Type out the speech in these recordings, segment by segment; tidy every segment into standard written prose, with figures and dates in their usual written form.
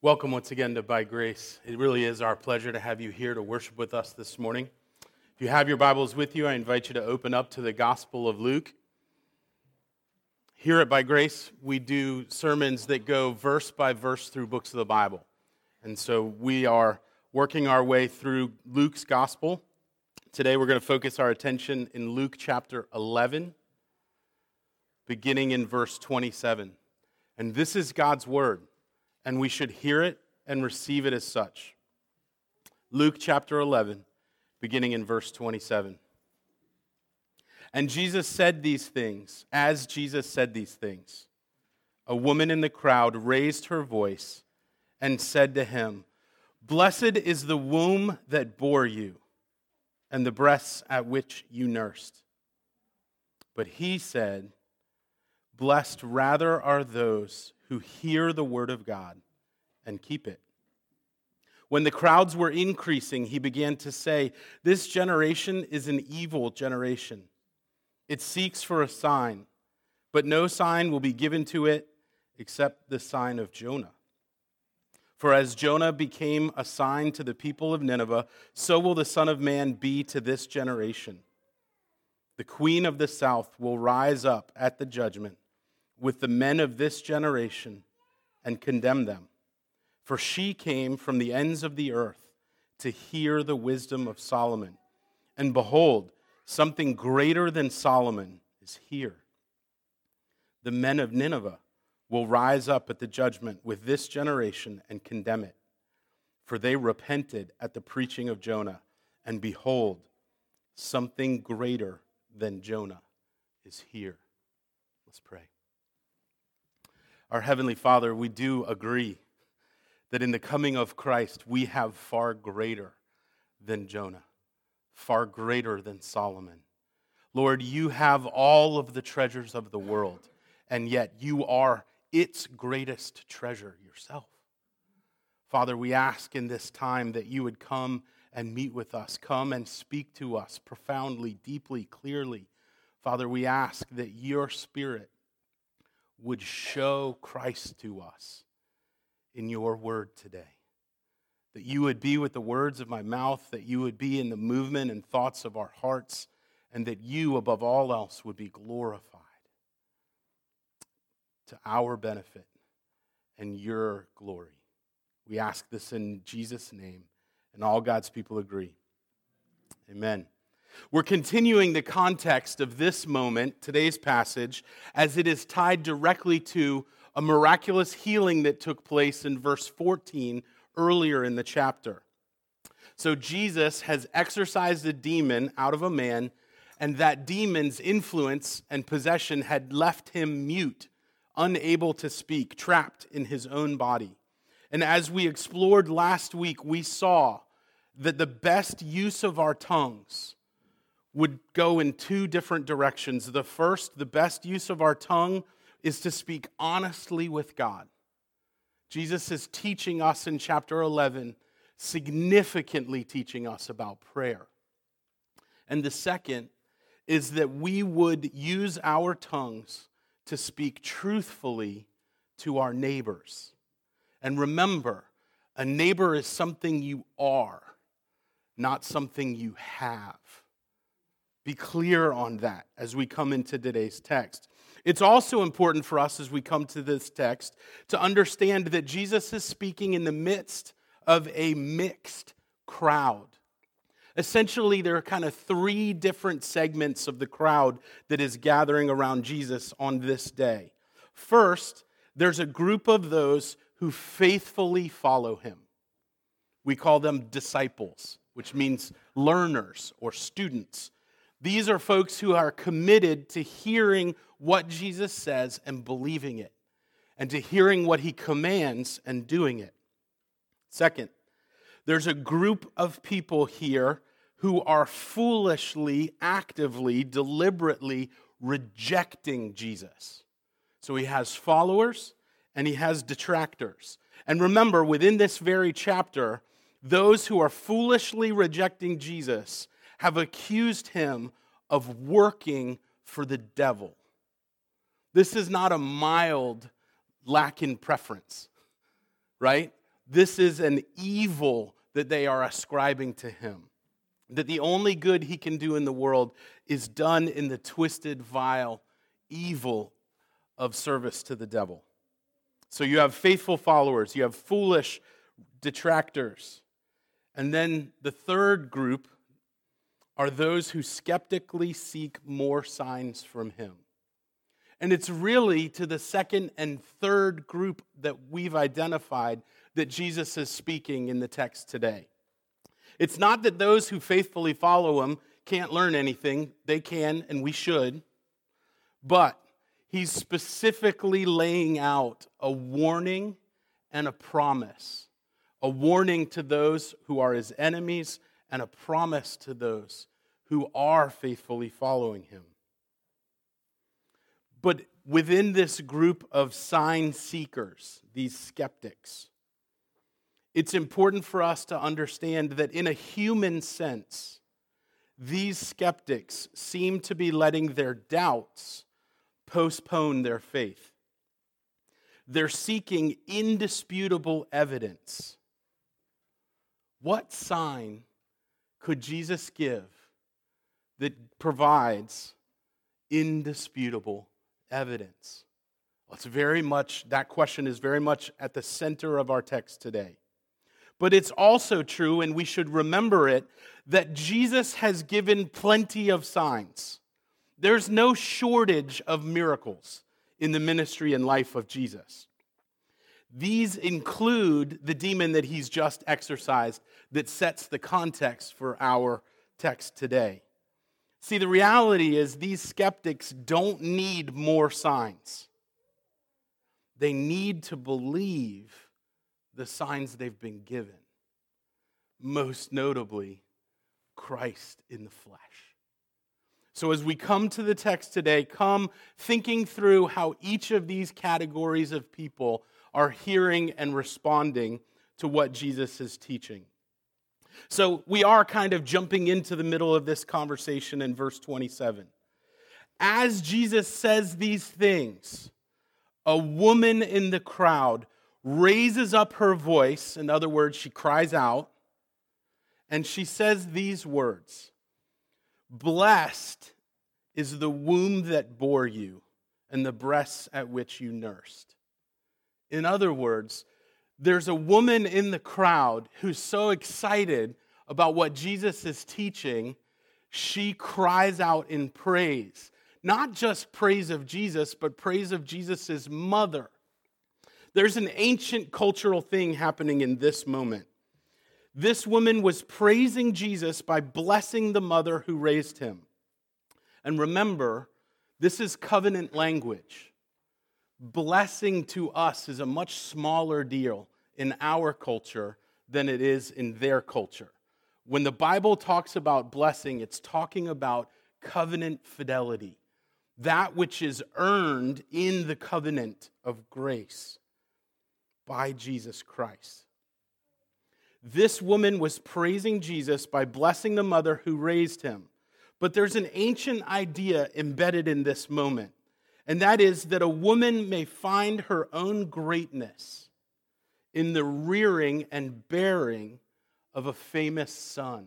Welcome once again to By Grace. It really is our pleasure to have you here to worship with us this morning. If you have your Bibles with you, I invite you to open up to the Gospel of Luke. Here at By Grace, we do sermons that go verse by verse through books of the Bible. And so we are working our way through Luke's Gospel. Today we're going to focus our attention in Luke chapter 11, beginning in verse 27. And this is God's Word, and we should hear it and receive it as such. Luke chapter 11, beginning in verse 27. And Jesus said these things. As Jesus said these things, a woman in the crowd raised her voice and said to him, "Blessed is the womb that bore you, and the breasts at which you nursed." But he said, "Blessed rather are those who hear the word of God and keep it." When the crowds were increasing, he began to say, "This generation is an evil generation. It seeks for a sign, but no sign will be given to it except the sign of Jonah. For as Jonah became a sign to the people of Nineveh, so will the Son of Man be to this generation. The queen of the south will rise up at the judgment with the men of this generation and condemn them. For she came from the ends of the earth to hear the wisdom of Solomon. And behold, something greater than Solomon is here. The men of Nineveh will rise up at the judgment with this generation and condemn it. For they repented at the preaching of Jonah, and behold, something greater than Jonah is here." Let's pray. Our Heavenly Father, we do agree that in the coming of Christ, we have far greater than Jonah, far greater than Solomon. Lord, you have all of the treasures of the world, and yet you are its greatest treasure yourself. Father, we ask in this time that you would come and meet with us, come and speak to us profoundly, deeply, clearly. Father, we ask that your Spirit would show Christ to us in your word today. That you would be with the words of my mouth, that you would be in the movement and thoughts of our hearts, and that you, above all else, would be glorified to our benefit and your glory. We ask this in Jesus' name, and all God's people agree. Amen. We're continuing the context of this moment, today's passage, as it is tied directly to a miraculous healing that took place in verse 14 earlier in the chapter. So Jesus has exorcised a demon out of a man, and that demon's influence and possession had left him mute, unable to speak, trapped in his own body. And as we explored last week, we saw that the best use of our tongues would go in two different directions. The first, the best use of our tongue is to speak honestly with God. Jesus is teaching us in chapter 11, significantly teaching us about prayer. And the second is that we would use our tongues to speak truthfully to our neighbors. And remember, a neighbor is something you are, not something you have. Be clear on that as we come into today's text. It's also important for us as we come to this text to understand that Jesus is speaking in the midst of a mixed crowd. Essentially, there are kind of three different segments of the crowd that is gathering around Jesus on this day. First, there's a group of those who faithfully follow him. We call them disciples, which means learners or students. These are folks who are committed to hearing what Jesus says and believing it, and to hearing what he commands and doing it. Second, there's a group of people here who are foolishly, actively, deliberately rejecting Jesus. So he has followers and he has detractors. And remember, within this very chapter, those who are foolishly rejecting Jesus have accused him of working for the devil. This is not a mild lack in preference, right? This is an evil that they are ascribing to him. That the only good he can do in the world is done in the twisted, vile evil of service to the devil. So you have faithful followers, you have foolish detractors. And then the third group are those who skeptically seek more signs from him. And it's really to the second and third group that we've identified that Jesus is speaking in the text today. It's not that those who faithfully follow him can't learn anything. They can, and we should. But he's specifically laying out a warning and a promise. A warning to those who are his enemies and a promise to those who are faithfully following him. But within this group of sign seekers, these skeptics, it's important for us to understand that in a human sense, these skeptics seem to be letting their doubts postpone their faith. They're seeking indisputable evidence. What sign could Jesus give that provides indisputable evidence? Well, that question is very much at the center of our text today. But it's also true, and we should remember it, that Jesus has given plenty of signs. There's no shortage of miracles in the ministry and life of Jesus. These include the demon that he's just exorcised that sets the context for our text today. See, the reality is these skeptics don't need more signs. They need to believe the signs they've been given. Most notably, Christ in the flesh. So as we come to the text today, come thinking through how each of these categories of people are hearing and responding to what Jesus is teaching. So we are kind of jumping into the middle of this conversation in verse 27. As Jesus says these things, a woman in the crowd raises up her voice. In other words, she cries out, and she says these words, "Blessed is the womb that bore you, and the breasts at which you nursed." In other words, there's a woman in the crowd who's so excited about what Jesus is teaching, she cries out in praise. Not just praise of Jesus, but praise of Jesus' mother. There's an ancient cultural thing happening in this moment. This woman was praising Jesus by blessing the mother who raised him. And remember, this is covenant language. Blessing to us is a much smaller deal in our culture than it is in their culture. When the Bible talks about blessing, it's talking about covenant fidelity, that which is earned in the covenant of grace by Jesus Christ. This woman was praising Jesus by blessing the mother who raised him. But there's an ancient idea embedded in this moment, and that is that a woman may find her own greatness in the rearing and bearing of a famous son.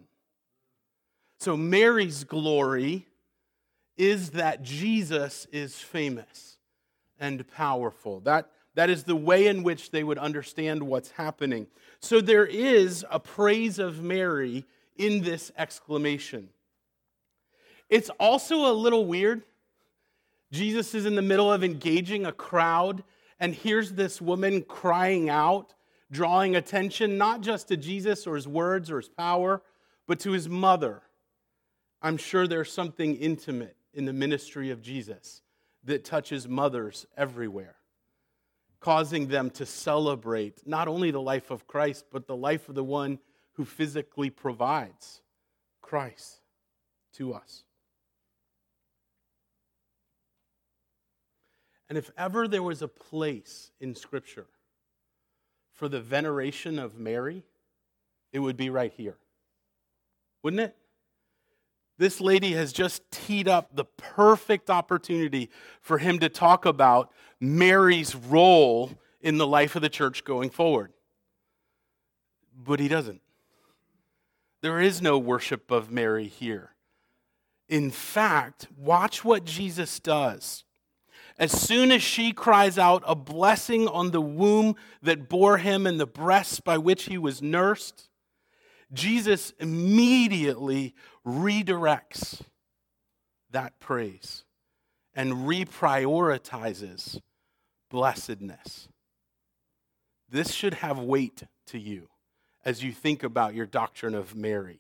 So Mary's glory is that Jesus is famous and powerful. That is the way in which they would understand what's happening. So there is a praise of Mary in this exclamation. It's also a little weird. Jesus is in the middle of engaging a crowd, and here's this woman crying out, drawing attention not just to Jesus or his words or his power, but to his mother. I'm sure there's something intimate in the ministry of Jesus that touches mothers everywhere, causing them to celebrate not only the life of Christ, but the life of the one who physically provides Christ to us. And if ever there was a place in Scripture for the veneration of Mary, it would be right here. Wouldn't it? This lady has just teed up the perfect opportunity for him to talk about Mary's role in the life of the church going forward. But he doesn't. There is no worship of Mary here. In fact, watch what Jesus does. As soon as she cries out a blessing on the womb that bore him and the breasts by which he was nursed, Jesus immediately redirects that praise and reprioritizes blessedness. This should have weight to you as you think about your doctrine of Mary.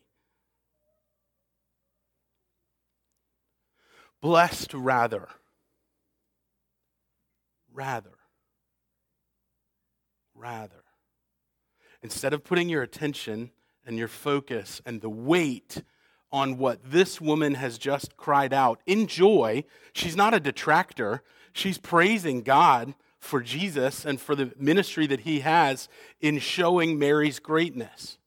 Blessed rather. Instead of putting your attention and your focus and the weight on what this woman has just cried out in joy, she's not a detractor. She's praising God for Jesus and for the ministry that he has in showing Mary's greatness.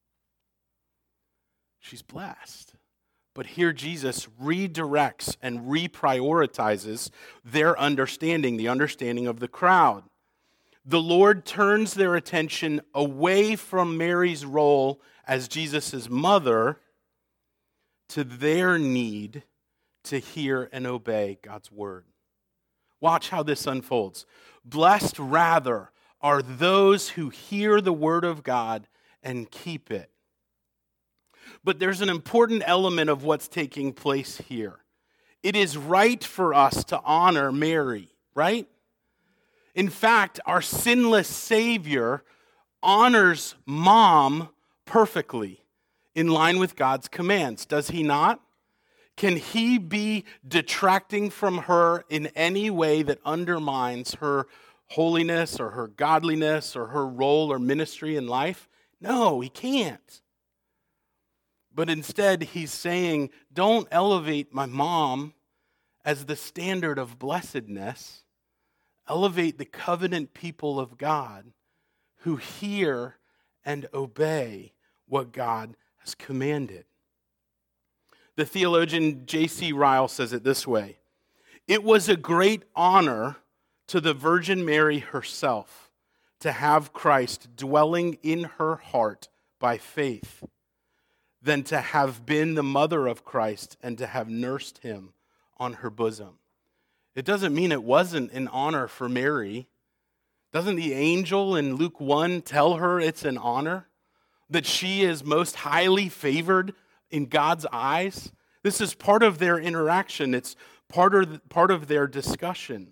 She's blessed. But here Jesus redirects and reprioritizes their understanding, the understanding of the crowd. The Lord turns their attention away from Mary's role as Jesus' mother to their need to hear and obey God's word. Watch how this unfolds. Blessed rather are those who hear the word of God and keep it. But there's an important element of what's taking place here. It is right for us to honor Mary, right? In fact, our sinless Savior honors mom perfectly in line with God's commands, does he not? Can he be detracting from her in any way that undermines her holiness or her godliness or her role or ministry in life? No, he can't. But instead, he's saying, don't elevate my mom as the standard of blessedness. Elevate the covenant people of God who hear and obey what God has commanded. The theologian J.C. Ryle says it this way: it was a great honor to the Virgin Mary herself to have Christ dwelling in her heart by faith, than to have been the mother of Christ and to have nursed him on her bosom. It doesn't mean it wasn't an honor for Mary. Doesn't the angel in Luke 1 tell her it's an honor? That she is most highly favored in God's eyes? This is part of their interaction. It's part of their discussion.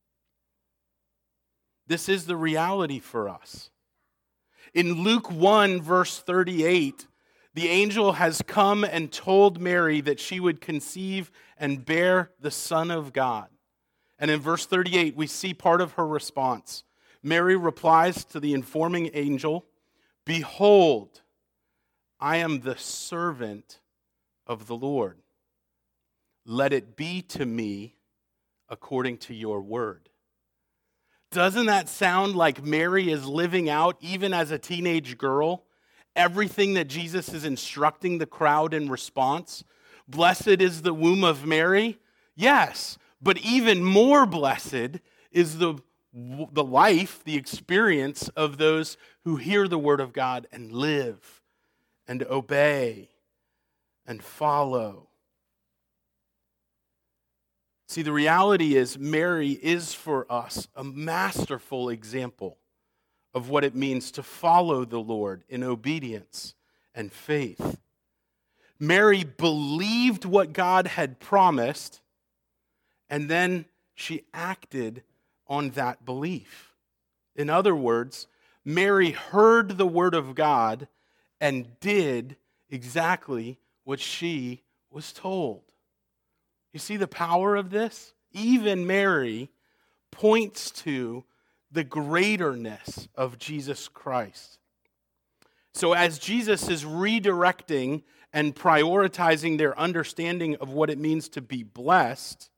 This is the reality for us. In Luke 1, verse 38, the angel has come and told Mary that she would conceive and bear the Son of God. And in verse 38, we see part of her response. Mary replies to the informing angel, "Behold, I am the servant of the Lord. Let it be to me according to your word." Doesn't that sound like Mary is living out, even as a teenage girl, everything that Jesus is instructing the crowd in response? Blessed is the womb of Mary? Yes, but even more blessed is the life, the experience of those who hear the word of God and live and obey and follow. See, the reality is Mary is for us a masterful example of what it means to follow the Lord in obedience and faith. Mary believed what God had promised, and then she acted on that belief. In other words, Mary heard the word of God and did exactly what she was told. You see the power of this? Even Mary points to the greaterness of Jesus Christ. So as Jesus is redirecting and prioritizing their understanding of what it means to be blessed,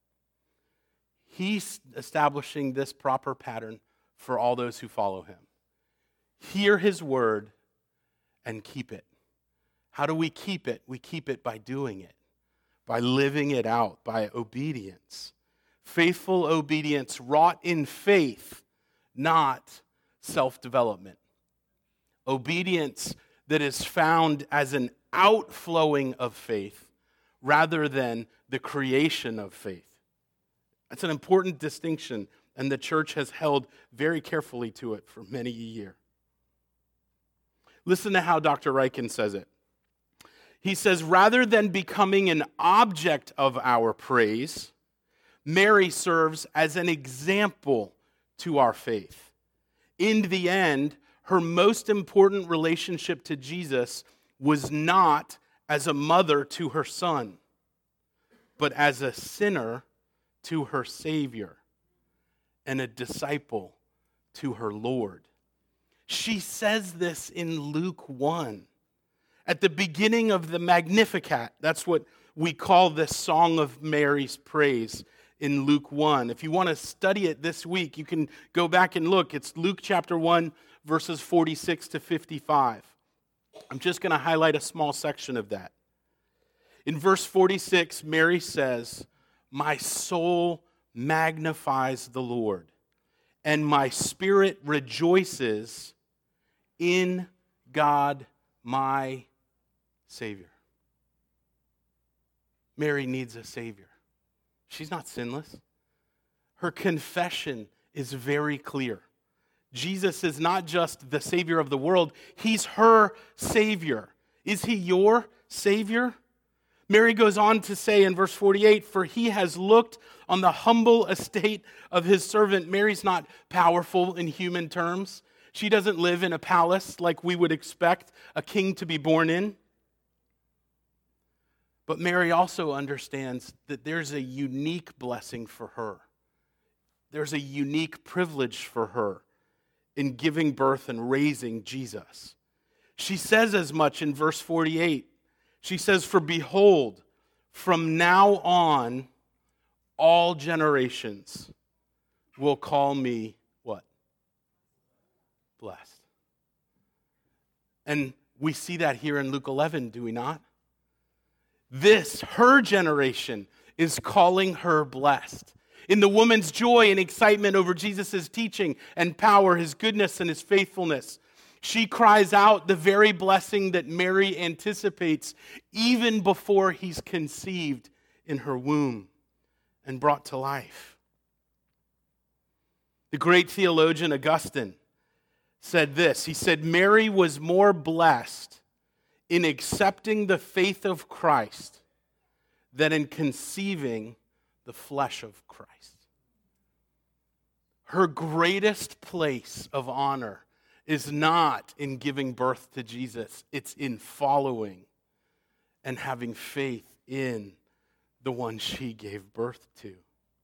he's establishing this proper pattern for all those who follow him. Hear his word and keep it. How do we keep it? We keep it by doing it, by living it out, by obedience. Faithful obedience wrought in faith, not self-development. Obedience that is found as an outflowing of faith rather than the creation of faith. That's an important distinction, and the church has held very carefully to it for many a year. Listen to how Dr. Ryken says it. He says, rather than becoming an object of our praise, Mary serves as an example to our faith. In the end, her most important relationship to Jesus was not as a mother to her son, but as a sinner to her Savior and a disciple to her Lord. She says this in Luke 1. At the beginning of the Magnificat, that's what we call this Song of Mary's Praise in Luke 1. If you want to study it this week, you can go back and look. It's Luke chapter 1, verses 46 to 55. I'm just going to highlight a small section of that. In verse 46, Mary says, "My soul magnifies the Lord, and my spirit rejoices in God my Savior." Mary needs a Savior. She's not sinless. Her confession is very clear. Jesus is not just the Savior of the world, He's her Savior. Is He your Savior? Mary goes on to say in verse 48, "For He has looked on the humble estate of His servant." Mary's not powerful in human terms. She doesn't live in a palace like we would expect a king to be born in. But Mary also understands that there's a unique blessing for her. There's a unique privilege for her in giving birth and raising Jesus. She says as much in verse 48. She says, "For behold, from now on, all generations will call me" what? Blessed. And we see that here in Luke 11, do we not? This, her generation, is calling her blessed. In the woman's joy and excitement over Jesus' teaching and power, His goodness and His faithfulness, she cries out the very blessing that Mary anticipates even before He's conceived in her womb and brought to life. The great theologian Augustine said this. He said, "Mary was more blessed in accepting the faith of Christ than in conceiving the flesh of Christ." Her greatest place of honor is not in giving birth to Jesus. It's in following and having faith in the one she gave birth to.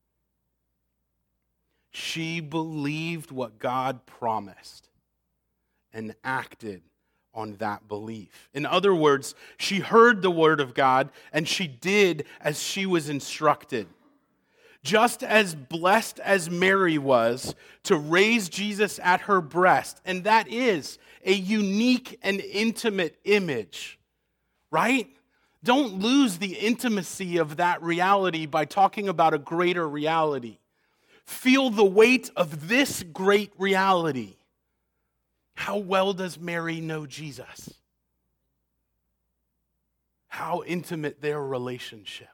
She believed what God promised and acted on that belief. In other words, she heard the word of God and she did as she was instructed. Just as blessed as Mary was to raise Jesus at her breast, and that is a unique and intimate image, right? Don't lose the intimacy of that reality by talking about a greater reality. Feel the weight of this great reality. How well does Mary know Jesus? How intimate their relationship.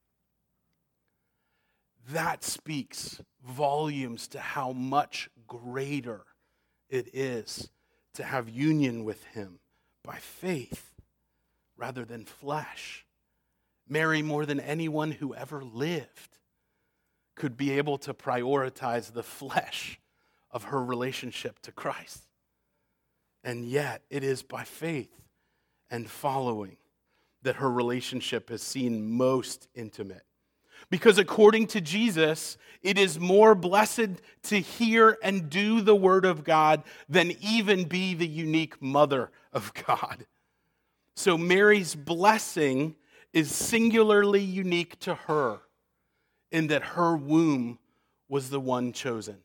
That speaks volumes to how much greater it is to have union with Him by faith rather than flesh. Mary, more than anyone who ever lived, could be able to prioritize the flesh of her relationship to Christ. And yet, it is by faith and following that her relationship is seen most intimate. Because according to Jesus, it is more blessed to hear and do the word of God than even be the unique mother of God. So Mary's blessing is singularly unique to her in that her womb was the one chosen.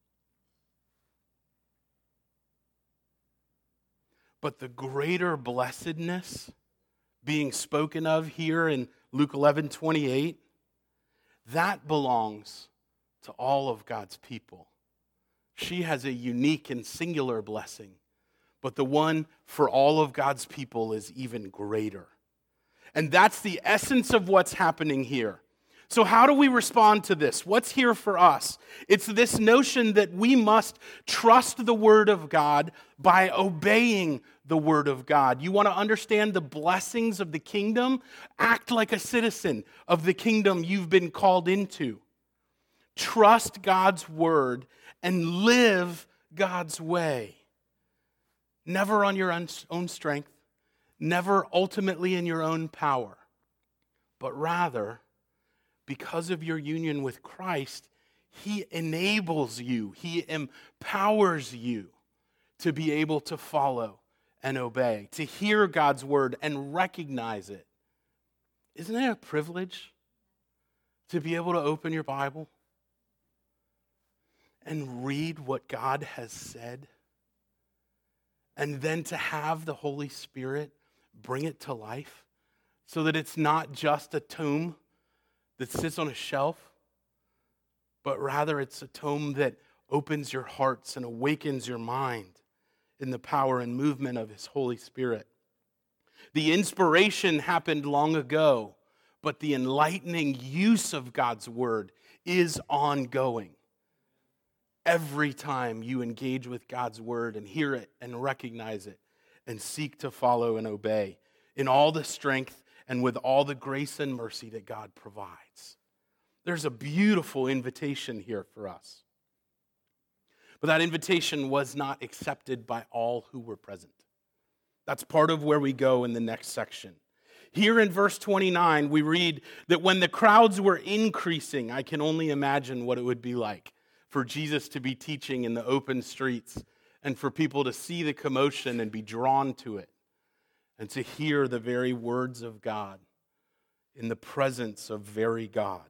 But the greater blessedness being spoken of here in Luke 11:28, that belongs to all of God's people. She has a unique and singular blessing, but the one for all of God's people is even greater. And that's the essence of what's happening here. So how do we respond to this? What's here for us? It's this notion that we must trust the Word of God by obeying the Word of God. You want to understand the blessings of the kingdom? Act like a citizen of the kingdom you've been called into. Trust God's Word and live God's way. Never on your own strength, never ultimately in your own power, but rather, because of your union with Christ, He enables you, He empowers you to be able to follow and obey, to hear God's word and recognize it. Isn't it a privilege to be able to open your Bible and read what God has said, and then to have the Holy Spirit bring it to life so that it's not just a tome that sits on a shelf, but rather it's a tome that opens your hearts and awakens your mind in the power and movement of His Holy Spirit. The inspiration happened long ago, but the enlightening use of God's word is ongoing. Every time you engage with God's word and hear it and recognize it and seek to follow and obey in all the strength and with all the grace and mercy that God provides. There's a beautiful invitation here for us. But that invitation was not accepted by all who were present. That's part of where we go in the next section. Here in verse 29, we read that when the crowds were increasing, I can only imagine what it would be like for Jesus to be teaching in the open streets and for people to see the commotion and be drawn to it and to hear the very words of God in the presence of very God.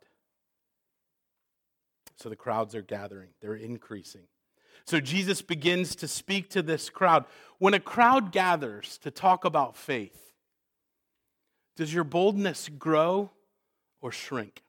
So the crowds are gathering, they're increasing. So Jesus begins to speak to this crowd. When a crowd gathers to talk about faith, does your boldness grow or shrink?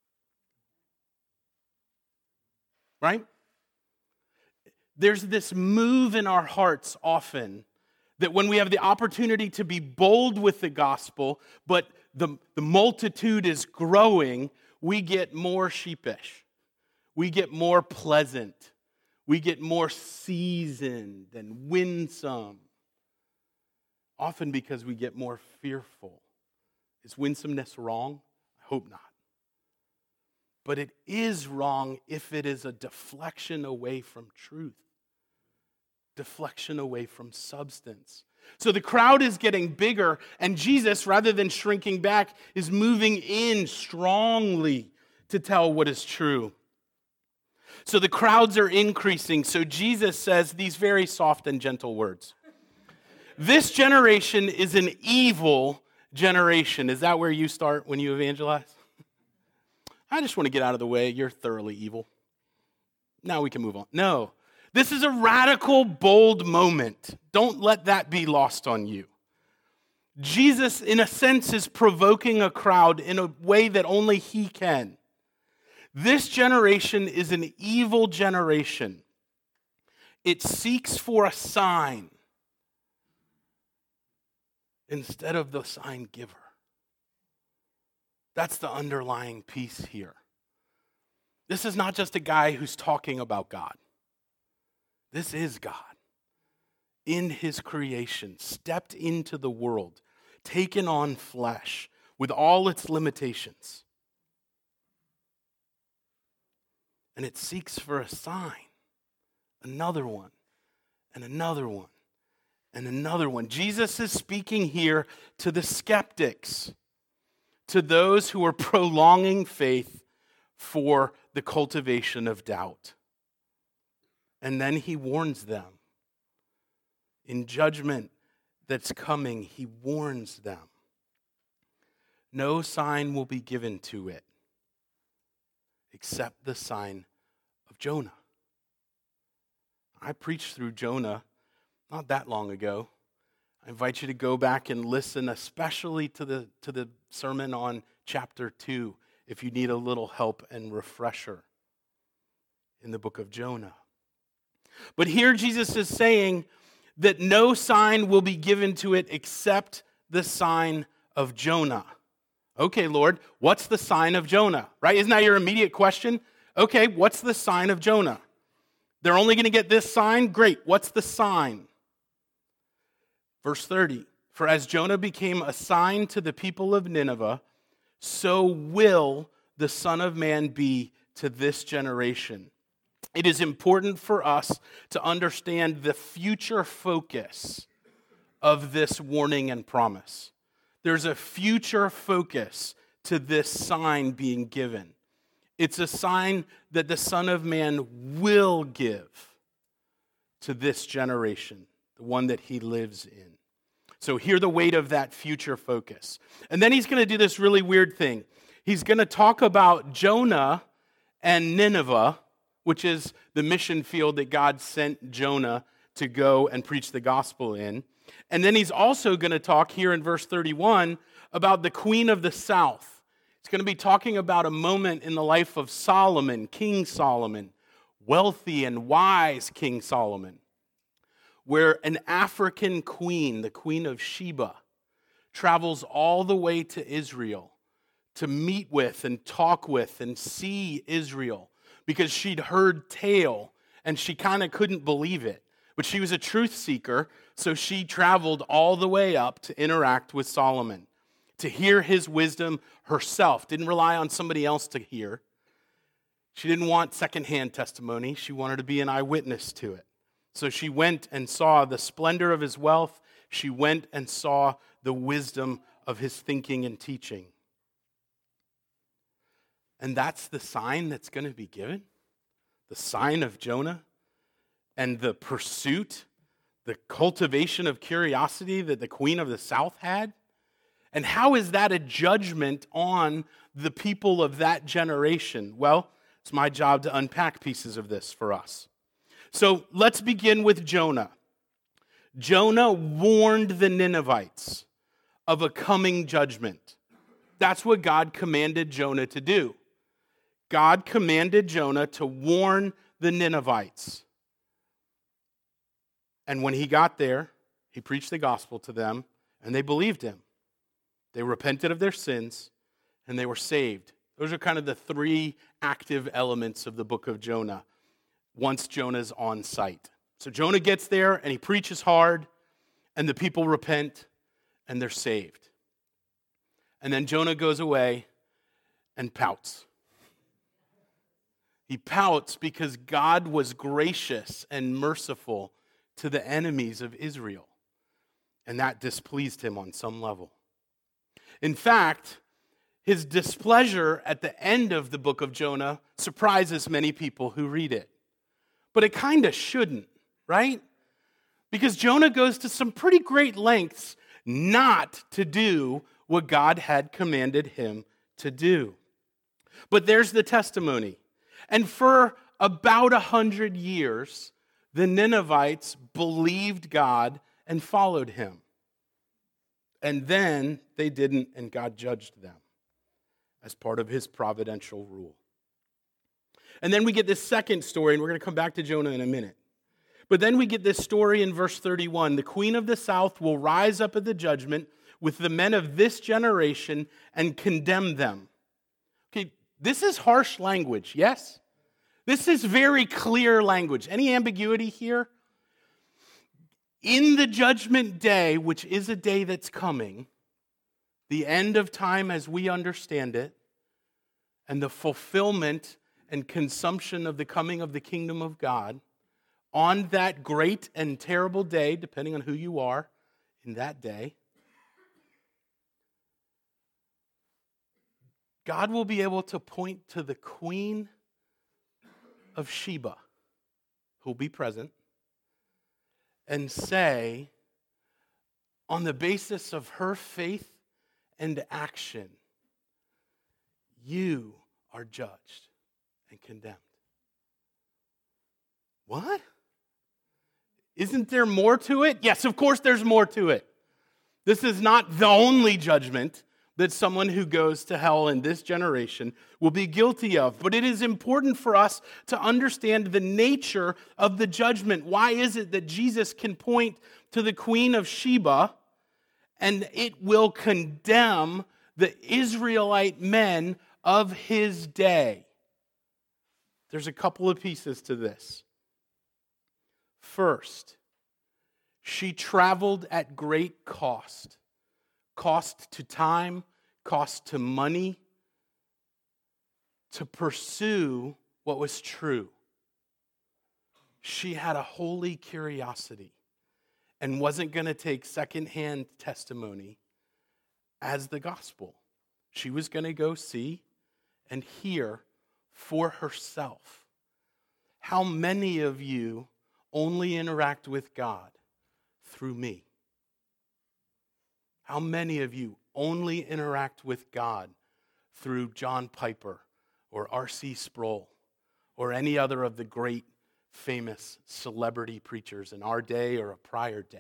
Right? There's this move in our hearts often that when we have the opportunity to be bold with the gospel, but the multitude is growing, we get more sheepish. We get more pleasant. We get more seasoned and winsome. Often because we get more fearful. Is winsomeness wrong? I hope not. But it is wrong if it is a deflection away from truth. Deflection away from substance. So the crowd is getting bigger, and Jesus, rather than shrinking back, is moving in strongly to tell what is true. So the crowds are increasing. So Jesus says these very soft and gentle words. This generation is an evil generation. Is that where you start when you evangelize? I just want to get out of the way. You're thoroughly evil. Now we can move on. No, this is a radical, bold moment. Don't let that be lost on you. Jesus, in a sense, is provoking a crowd in a way that only He can. This generation is an evil generation. It seeks for a sign instead of the sign giver. That's the underlying piece here. This is not just a guy who's talking about God. This is God in His creation, stepped into the world, taken on flesh with all its limitations. And it seeks for a sign, another one, and another one, and another one. Jesus is speaking here to the skeptics, to those who are prolonging faith for the cultivation of doubt. And then He warns them. In judgment that's coming, He warns them. No sign will be given to it except the sign of Jonah. I preached through Jonah not that long ago. I invite you to go back and listen, especially to the sermon on chapter 2, if you need a little help and refresher in the book of Jonah. But here Jesus is saying that no sign will be given to it except the sign of Jonah. Okay, Lord, what's the sign of Jonah? Right? Isn't that your immediate question? Okay, what's the sign of Jonah? They're only going to get this sign? Great. What's the sign? Verse 30, for as Jonah became a sign to the people of Nineveh, so will the Son of Man be to this generation. It is important for us to understand the future focus of this warning and promise. There's a future focus to this sign being given. It's a sign that the Son of Man will give to this generation, the one that he lives in. So hear the weight of that future focus. And then he's going to do this really weird thing. He's going to talk about Jonah and Nineveh, which is the mission field that God sent Jonah to go and preach the gospel in. And then he's also going to talk here in verse 31 about the queen of the south. He's going to be talking about a moment in the life of Solomon, King Solomon, wealthy and wise King Solomon, where an African queen, the Queen of Sheba, travels all the way to Israel to meet with and talk with and see Israel because she'd heard tale and she kind of couldn't believe it. But she was a truth seeker, so she traveled all the way up to interact with Solomon, to hear his wisdom herself. Didn't rely on somebody else to hear. She didn't want secondhand testimony. She wanted to be an eyewitness to it. So she went and saw the splendor of his wealth. She went and saw the wisdom of his thinking and teaching. And that's the sign that's going to be given? The sign of Jonah? And the pursuit, the cultivation of curiosity that the Queen of the South had? And how is that a judgment on the people of that generation? Well, it's my job to unpack pieces of this for us. So let's begin with Jonah. Jonah warned the Ninevites of a coming judgment. That's what God commanded Jonah to do. God commanded Jonah to warn the Ninevites. And when he got there, he preached the gospel to them, and they believed him. They repented of their sins, and they were saved. Those are kind of the three active elements of the book of Jonah once Jonah's on site. So Jonah gets there, and he preaches hard, and the people repent, and they're saved. And then Jonah goes away and pouts. He pouts because God was gracious and merciful to the enemies of Israel, and that displeased him on some level. In fact, his displeasure at the end of the book of Jonah surprises many people who read it. But it kind of shouldn't, right? Because Jonah goes to some pretty great lengths not to do what God had commanded him to do. But there's the testimony. And for about 100 years, the Ninevites believed God and followed him. And then they didn't, and God judged them as part of his providential rule. And then we get this second story, and we're going to come back to Jonah in a minute. But then we get this story in verse 31. The queen of the south will rise up at the judgment with the men of this generation and condemn them. Okay, this is harsh language, yes? This is very clear language. Any ambiguity here? In the judgment day, which is a day that's coming, the end of time as we understand it, and the fulfillment and consumption of the coming of the kingdom of God, on that great and terrible day, depending on who you are in that day, God will be able to point to the Queen of Sheba, who will be present, and say, on the basis of her faith and action, you are judged and condemned. What? Isn't there more to it? Yes, of course there's more to it. This is not the only judgment, that someone who goes to hell in this generation will be guilty of. But it is important for us to understand the nature of the judgment. Why is it that Jesus can point to the Queen of Sheba and it will condemn the Israelite men of his day? There's a couple of pieces to this. First, she traveled at great cost. Cost to time, cost to money, to pursue what was true. She had a holy curiosity and wasn't going to take secondhand testimony as the gospel. She was going to go see and hear for herself. How many of you only interact with God through me? How many of you only interact with God through John Piper or R.C. Sproul or any other of the great famous celebrity preachers in our day or a prior day?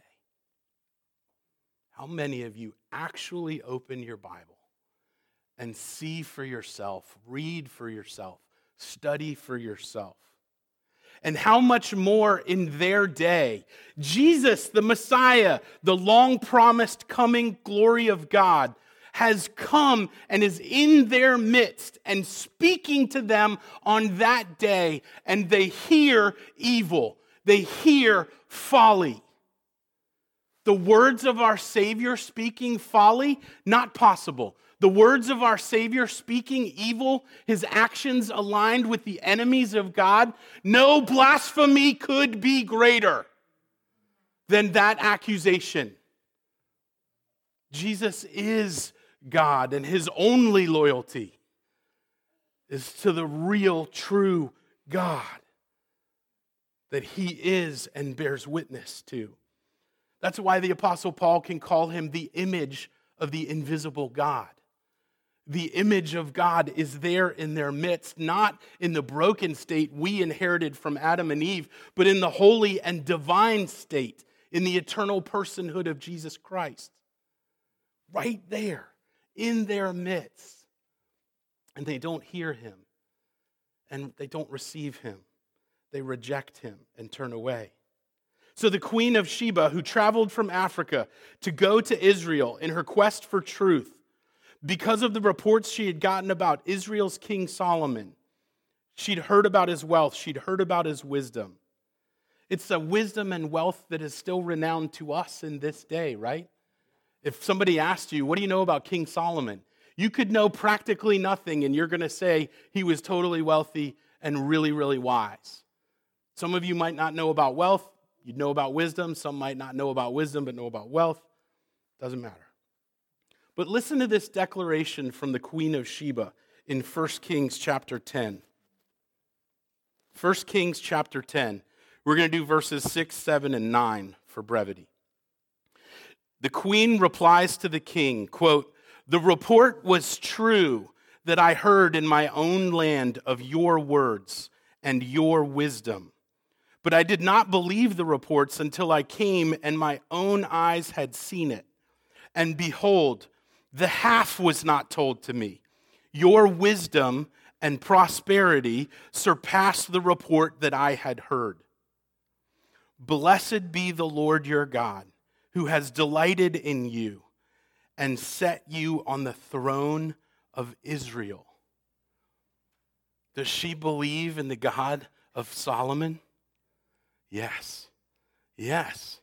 How many of you actually open your Bible and see for yourself, read for yourself, study for yourself? And how much more in their day, Jesus, the Messiah, the long-promised coming glory of God, has come and is in their midst and speaking to them on that day, and they hear evil. They hear folly. The words of our Savior speaking folly, not possible. The words of our Savior speaking evil, his actions aligned with the enemies of God, no blasphemy could be greater than that accusation. Jesus is God, and his only loyalty is to the real, true God that he is and bears witness to. That's why the Apostle Paul can call him the image of the invisible God. The image of God is there in their midst, not in the broken state we inherited from Adam and Eve, but in the holy and divine state, in the eternal personhood of Jesus Christ. Right there, in their midst. And they don't hear him, and they don't receive him. They reject him and turn away. So the Queen of Sheba, who traveled from Africa to go to Israel in her quest for truth, because of the reports she had gotten about Israel's King Solomon, she'd heard about his wealth, she'd heard about his wisdom. It's a wisdom and wealth that is still renowned to us in this day, right? If somebody asked you, what do you know about King Solomon? You could know practically nothing, and you're going to say he was totally wealthy and really, really wise. Some of you might not know about wealth. You'd know about wisdom. Some might not know about wisdom, but know about wealth. Doesn't matter. But listen to this declaration from the Queen of Sheba in 1 Kings chapter 10. 1 Kings chapter 10. We're going to do verses 6, 7, and 9 for brevity. The queen replies to the king, quote, "The report was true that I heard in my own land of your words and your wisdom. But I did not believe the reports until I came and my own eyes had seen it. And behold, the half was not told to me. Your wisdom and prosperity surpassed the report that I had heard. Blessed be the Lord your God, who has delighted in you and set you on the throne of Israel." Does she believe in the God of Solomon? Yes. Yes.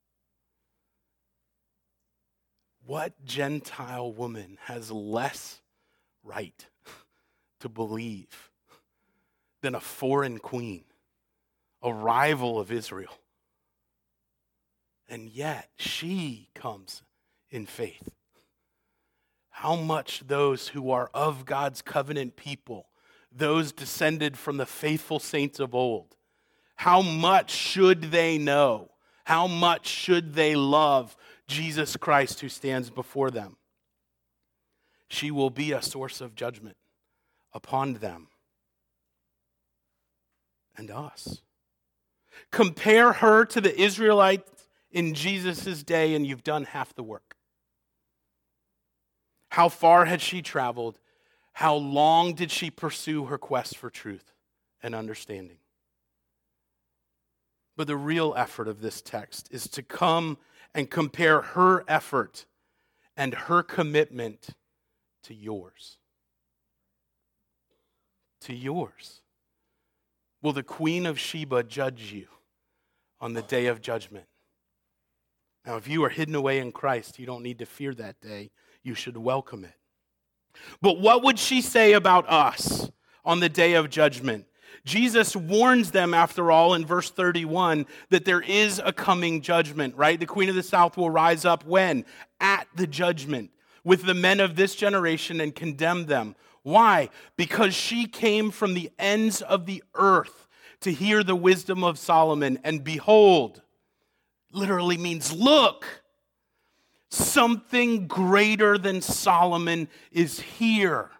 What Gentile woman has less right to believe than a foreign queen, a rival of Israel? And yet she comes in faith. How much those who are of God's covenant people, those descended from the faithful saints of old, how much should they know? How much should they love Jesus Christ who stands before them? She will be a source of judgment upon them and us. Compare her to the Israelites in Jesus' day, and you've done half the work. How far had she traveled? How long did she pursue her quest for truth and understanding? But the real effort of this text is to come and compare her effort and her commitment to yours. To yours. Will the Queen of Sheba judge you on the day of judgment? Now, if you are hidden away in Christ, you don't need to fear that day. You should welcome it. But what would she say about us on the day of judgment? Jesus warns them, after all, in verse 31, that there is a coming judgment, right? The Queen of the South will rise up when? At the judgment with the men of this generation and condemn them. Why? Because she came from the ends of the earth to hear the wisdom of Solomon. And behold, literally means look, something greater than Solomon is here.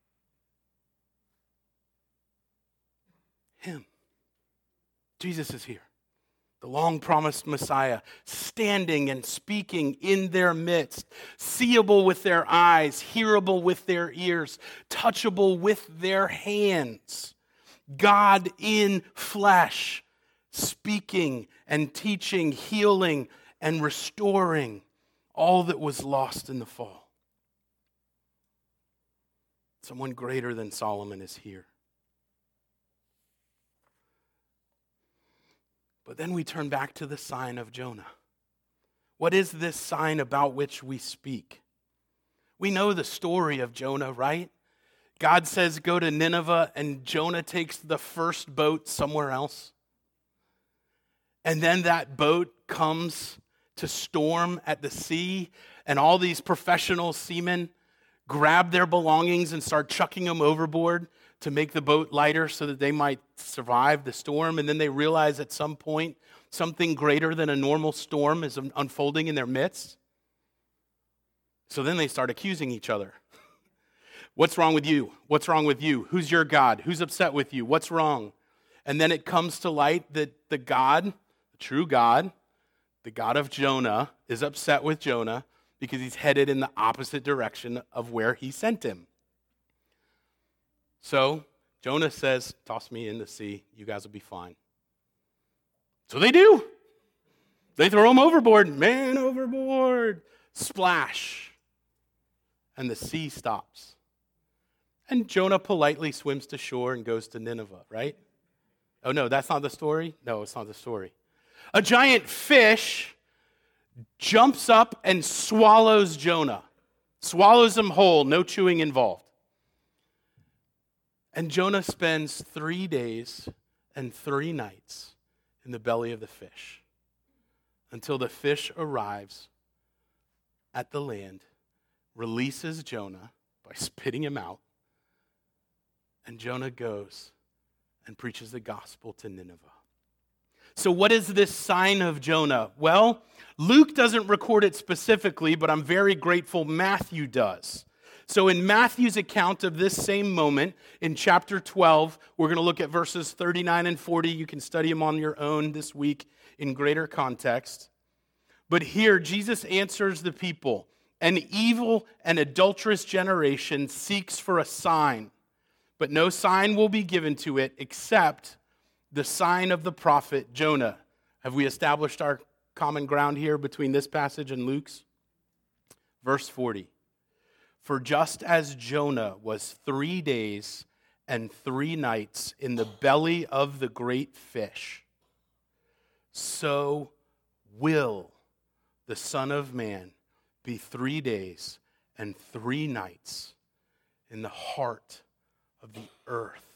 Him. Jesus is here. The long-promised Messiah, standing and speaking in their midst, seeable with their eyes, hearable with their ears, touchable with their hands. God in flesh, speaking and teaching, healing and restoring all that was lost in the fall. Someone greater than Solomon is here. But then we turn back to the sign of Jonah. What is this sign about which we speak? We know the story of Jonah, right? God says, go to Nineveh, and Jonah takes the first boat somewhere else. And then that boat comes to storm at the sea, and all these professional seamen grab their belongings and start chucking them overboard to make the boat lighter so that they might survive the storm. And then they realize at some point something greater than a normal storm is unfolding in their midst. So then they start accusing each other. What's wrong with you? What's wrong with you? Who's your God? Who's upset with you? What's wrong? And then it comes to light that the God, the true God, the God of Jonah, is upset with Jonah because he's headed in the opposite direction of where he sent him. So Jonah says, toss me in the sea. You guys will be fine. So they do. They throw him overboard. Man overboard. Splash. And the sea stops. And Jonah politely swims to shore and goes to Nineveh, right? Oh, no, that's not the story? No, it's not the story. A giant fish jumps up and swallows Jonah. Swallows him whole, no chewing involved. And Jonah spends 3 days and 3 nights in the belly of the fish until the fish arrives at the land, releases Jonah by spitting him out, and Jonah goes and preaches the gospel to Nineveh. So what is this sign of Jonah? Well, Luke doesn't record it specifically, but I'm very grateful Matthew does. So in Matthew's account of this same moment, in chapter 12, we're going to look at verses 39 and 40. You can study them on your own this week in greater context. But here, Jesus answers the people. An evil and adulterous generation seeks for a sign, but no sign will be given to it except the sign of the prophet Jonah. Have we established our common ground here between this passage and Luke's? Verse 40. For just as Jonah was 3 days and 3 nights in the belly of the great fish, so will the Son of Man be 3 days and 3 nights in the heart of the earth.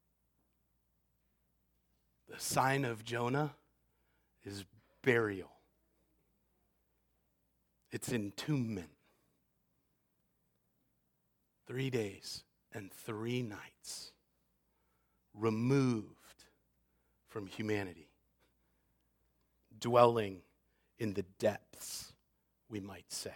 The sign of Jonah is burial. It's entombment. 3 days and 3 nights removed from humanity, dwelling in the depths, we might say.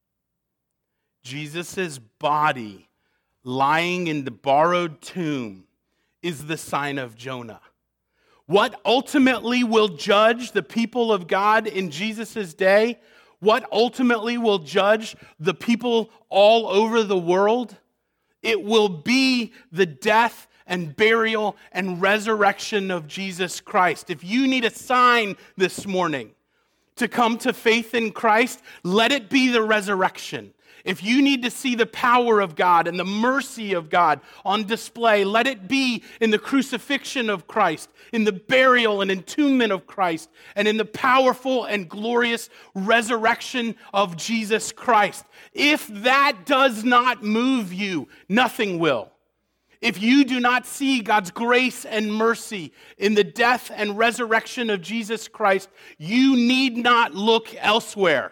Jesus' body lying in the borrowed tomb is the sign of Jonah. What ultimately will judge the people of God in Jesus' day What ultimately will judge the people all over the world? It will be the death and burial and resurrection of Jesus Christ. If you need a sign this morning to come to faith in Christ, let it be the resurrection. If you need to see the power of God and the mercy of God on display, let it be in the crucifixion of Christ, in the burial and entombment of Christ, and in the powerful and glorious resurrection of Jesus Christ. If that does not move you, nothing will. If you do not see God's grace and mercy in the death and resurrection of Jesus Christ, you need not look elsewhere.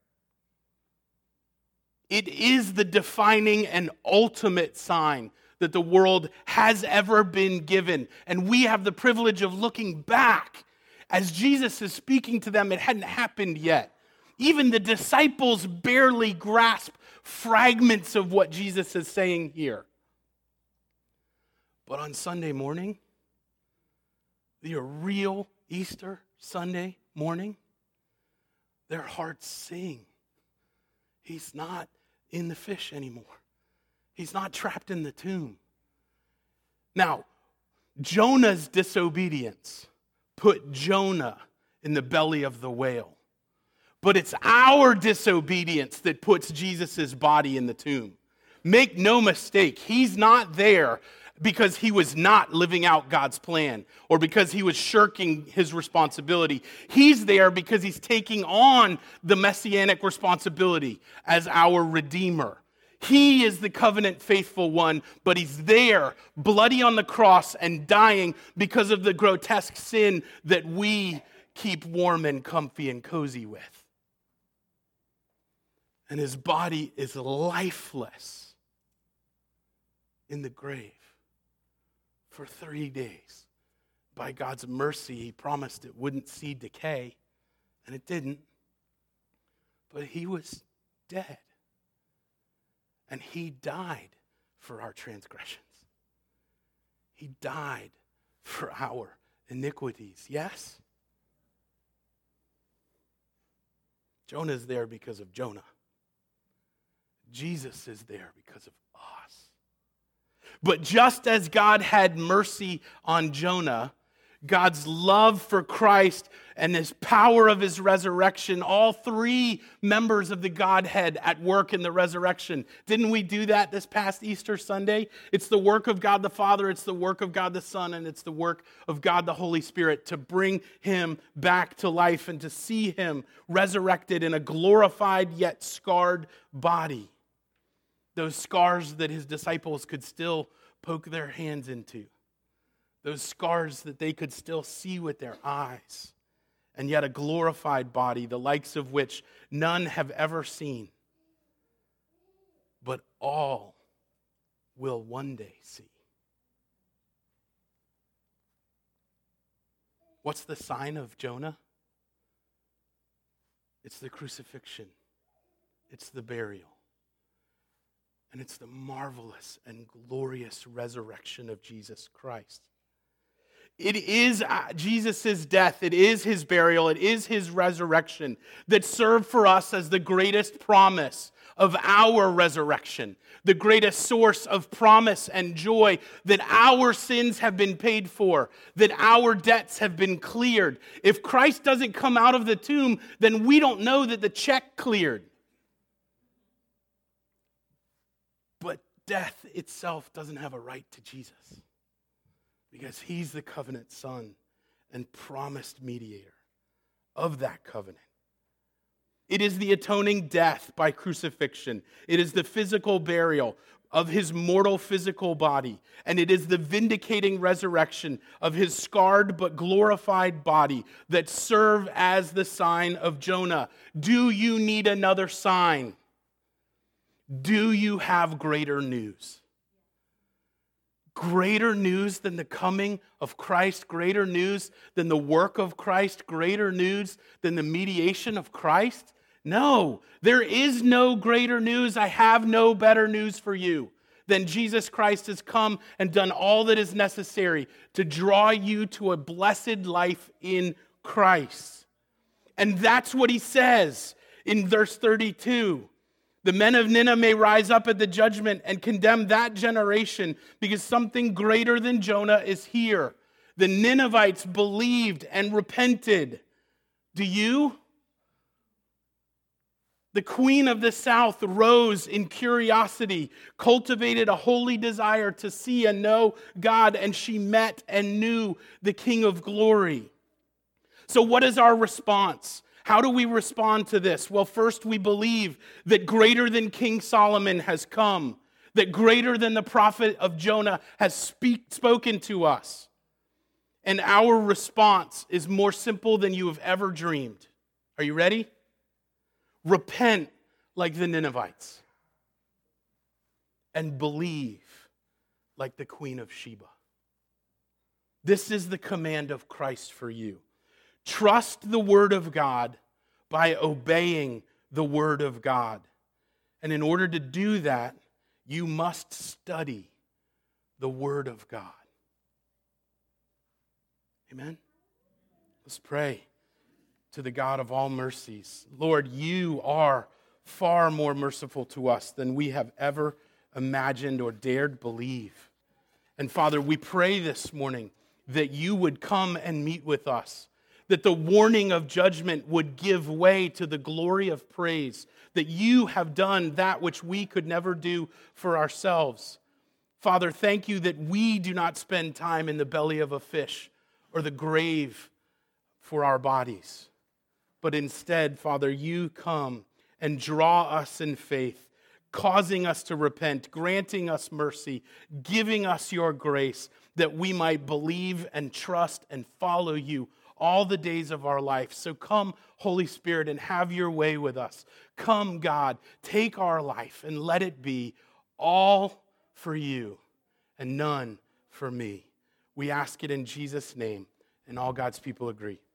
It is the defining and ultimate sign that the world has ever been given. And we have the privilege of looking back. As Jesus is speaking to them, it hadn't happened yet. Even the disciples barely grasp fragments of what Jesus is saying here. But on Sunday morning, the real Easter Sunday morning, their hearts sing. He's not in the fish anymore. He's not trapped in the tomb. Now, Jonah's disobedience put Jonah in the belly of the whale. But it's our disobedience that puts Jesus' body in the tomb. Make no mistake, he's not there because he was not living out God's plan or because he was shirking his responsibility. He's there because he's taking on the messianic responsibility as our Redeemer. He is the covenant faithful one, but he's there, bloody on the cross and dying because of the grotesque sin that we keep warm and comfy and cozy with. And his body is lifeless in the grave. For 3 days. By God's mercy, he promised it wouldn't see decay, and it didn't. But he was dead. And he died for our transgressions. He died for our iniquities. Yes? Jonah's there because of Jonah. Jesus is there because of us. But just as God had mercy on Jonah, God's love for Christ and his power of his resurrection, all three members of the Godhead at work in the resurrection. Didn't we do that this past Easter Sunday? It's the work of God the Father, it's the work of God the Son, and it's the work of God the Holy Spirit to bring him back to life and to see him resurrected in a glorified yet scarred body. Those scars that his disciples could still poke their hands into. Those scars that they could still see with their eyes. And yet a glorified body, the likes of which none have ever seen. But all will one day see. What's the sign of Jonah? It's the crucifixion. It's the burial. And it's the marvelous and glorious resurrection of Jesus Christ. It is Jesus' death, it is his burial, it is his resurrection that serve for us as the greatest promise of our resurrection, the greatest source of promise and joy that our sins have been paid for, that our debts have been cleared. If Christ doesn't come out of the tomb, then we don't know that the check cleared. But death itself doesn't have a right to Jesus because he's the covenant son and promised mediator of that covenant. It is the atoning death by crucifixion. It is the physical burial of his mortal physical body. And it is the vindicating resurrection of his scarred but glorified body that serve as the sign of Jonah. Do you need another sign? Do you have greater news? Greater news than the coming of Christ, greater news than the work of Christ, greater news than the mediation of Christ? No, there is no greater news. I have no better news for you than Jesus Christ has come and done all that is necessary to draw you to a blessed life in Christ. And that's what he says In verse 32, the men of Nineveh may rise up at the judgment and condemn that generation because something greater than Jonah is here. The Ninevites believed and repented. Do you? The queen of the south rose in curiosity, cultivated a holy desire to see and know God, and she met and knew the King of glory. So what is our response? How do we respond to this? Well, first we believe that greater than King Solomon has come, that greater than the prophet of Jonah has spoken to us. And our response is more simple than you have ever dreamed. Are you ready? Repent like the Ninevites and believe like the Queen of Sheba. This is the command of Christ for you. Trust the Word of God by obeying the Word of God. And in order to do that, you must study the Word of God. Amen? Let's pray to the God of all mercies. Lord, you are far more merciful to us than we have ever imagined or dared believe. And Father, we pray this morning that you would come and meet with us, that the warning of judgment would give way to the glory of praise, that you have done that which we could never do for ourselves. Father, thank you that we do not spend time in the belly of a fish or the grave for our bodies, but instead, Father, you come and draw us in faith, causing us to repent, granting us mercy, giving us your grace, that we might believe and trust and follow you all the days of our life. So come, Holy Spirit, and have your way with us. Come, God, take our life and let it be all for you and none for me. We ask it in Jesus' name, and all God's people agree.